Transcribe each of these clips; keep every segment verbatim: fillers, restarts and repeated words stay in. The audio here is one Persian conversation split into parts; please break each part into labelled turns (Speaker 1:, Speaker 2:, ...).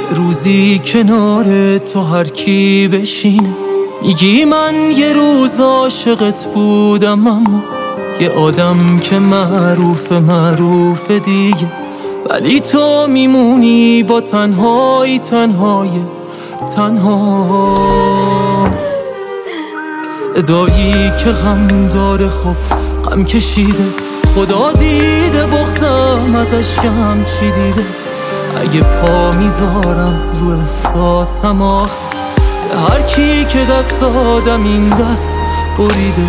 Speaker 1: یه روزی کنار تو هر کی بشینه میگی من یه روز عاشقت بودم، اما یه آدم که معروف معروف دیگه، ولی تو میمونی با تنهایی تنهای تنها. صدایی که غم داره خب غم کشیده، خدا دیده بغضم ازش کم چی دیده. اگه پا میذارم رو احساسم آخ، هر کی که دست آدم این دست بریده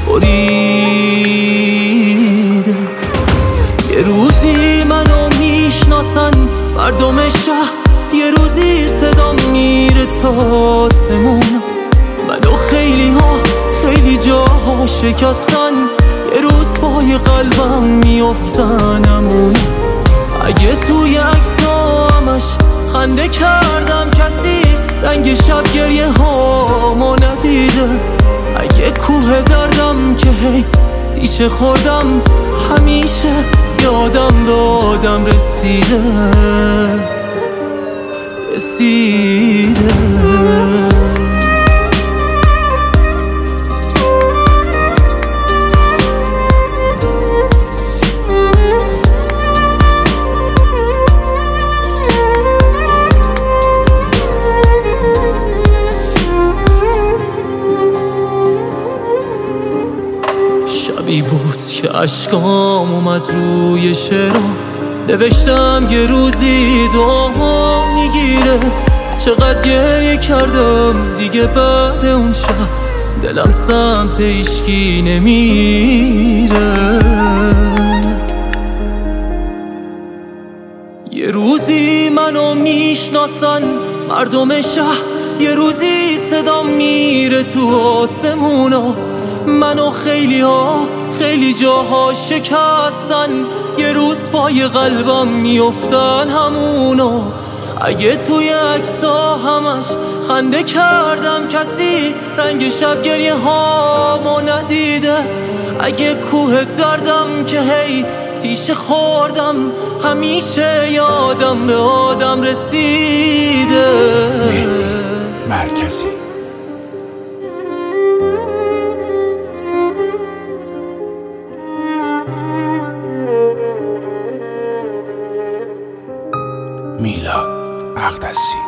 Speaker 1: بریده. یه روزی منو میشناسن مردم شهر، یه روزی صدام میره تا آسمون. منو خیلی ها خیلی جاها شکستن، یه روز پای قلبم میافتن امون. اگه توی عکس‌ها همش خنده کردم، کسی رنگ شب گریه هامو ندیده. اگه کوه دردم که هی تیشه خوردم، همیشه یادم به آدم رسیده رسیده. شبی بود که اشکام اومد روی شعرها، نوشتم یه روزی دعا میگیره. چقدر گریه کردم دیگه بعد اون شب، دلم سمت هیچکی نمیره. یه روزی منو میشناسن مردم شهر، یه روزی صدام میره تو آسمونا. منو خیلی ها خیلی جاها شکستن، یه روز پای قلبم میافتن همونا. اگه توی عکس‌ها همش خنده کردم، کسی رنگ شب گریه هامو ندیده. اگه کوه دردم که هی تیشه خوردم، همیشه یادم به آدم رسیده.
Speaker 2: مهدی مرکزی. میلاد اقدسی.